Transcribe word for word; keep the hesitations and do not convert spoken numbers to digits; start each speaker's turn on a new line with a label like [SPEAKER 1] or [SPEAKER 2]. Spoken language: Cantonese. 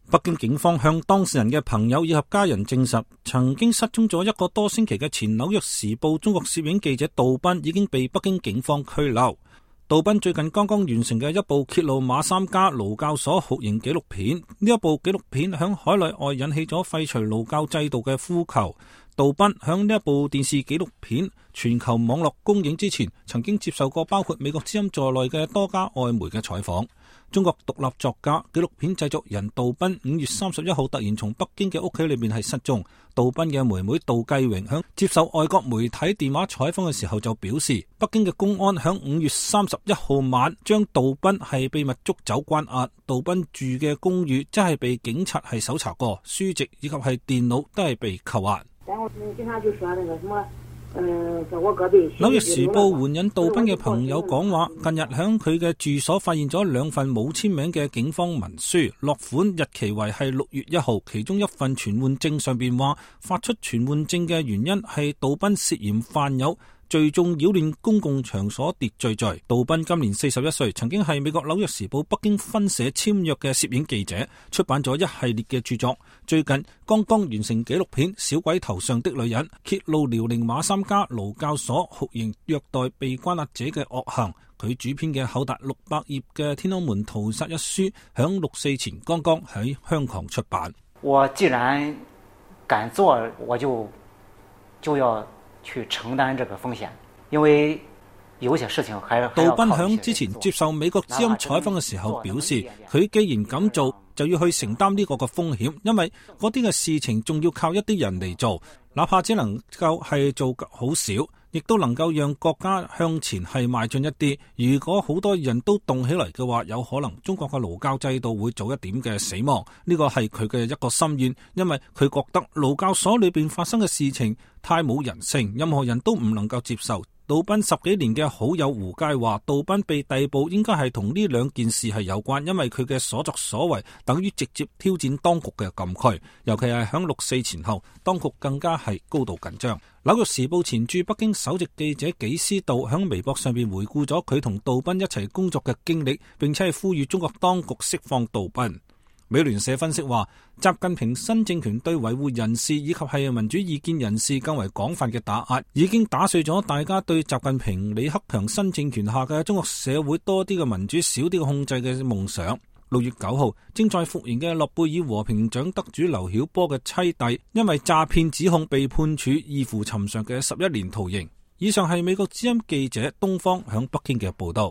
[SPEAKER 1] 北京警方向當事人嘅朋友以及家人證實，曾經失蹤咗一個多星期嘅前紐約時報中國攝影記者杜斌已經被北京警方拘留。杜斌最近剛剛完成嘅一部揭露馬三家勞教所酷刑紀錄片，呢一部紀錄片響海內外引起咗廢除勞教制度嘅呼求。杜斌響呢一部電視紀錄片全球網絡公映之前，曾經接受過包括美國之音在內嘅多家外媒嘅採訪。中國獨立作家、紀錄片製作人杜斌五月三十一號突然從北京嘅屋企裏面係失蹤。杜斌嘅妹妹杜繼榮響接受外國媒體電話採訪嘅時候就表示，北京嘅公安響五月三十一號晚將杜斌係秘密捉走關押。杜斌住嘅公寓真係被警察係搜查過，書籍以及係電腦都係被扣押。紐約時報援引杜斌嘅朋友講話，近日響佢嘅住所發現咗兩份冇簽名嘅警方文書，落款日期為係六月一號，其中一份傳喚證上邊話，發出傳喚證嘅原因係杜斌涉嫌犯有聚眾擾亂公共場所秩序罪。杜斌今年四十一歲，曾經係美國紐約時報北京分社簽約嘅攝影記者，出版咗一系列嘅著作。最近剛剛完成紀錄片《小鬼頭上的女人》，揭露遼寧馬三家勞教所酷刑虐待被關押者嘅惡行。佢主編嘅厚達六百頁嘅《天安門屠殺》一書，響六四前剛剛喺香港出版。
[SPEAKER 2] 我既然敢做，我就就要去承擔這個風險，因為有些事情還
[SPEAKER 1] 杜斌響之前接受美國之音採訪嘅時候表示，佢既然咁做，就要去承擔呢個嘅風險，因為嗰啲嘅事情仲要靠一啲人嚟做，哪怕只能夠係做好少，亦都能夠讓國家向前係邁進一啲。如果好多人都動起嚟嘅話，有可能中國嘅勞教制度會早一點嘅死亡。呢個係佢嘅一個心願，因為佢覺得勞教所裏邊發生嘅事情太冇人性，任何人都唔能夠接受。杜斌十幾年嘅好友胡佳話，杜斌被逮捕應該係同呢兩件事係有關，因為佢嘅所作所為等於直接挑戰當局嘅禁區，尤其係響六四前後，當局更加係高度緊張。紐約時報前駐北京首席記者紀思道響微博上邊回顧咗佢同杜斌一齊工作嘅經歷，並且係呼籲中國當局釋放杜斌。美聯社分析話，習近平新政權對維護人士以及係民主意見人士更為廣泛嘅打壓，已經打碎咗大家對習近平、李克強新政權下嘅中國社會多啲嘅民主、少啲嘅控制嘅夢想。六月九號，正在服刑嘅諾貝爾和平獎得主劉曉波嘅妻弟，因為詐騙指控被判處異乎尋常嘅十一年徒刑。以上係美國之音記者東方響北京嘅報道。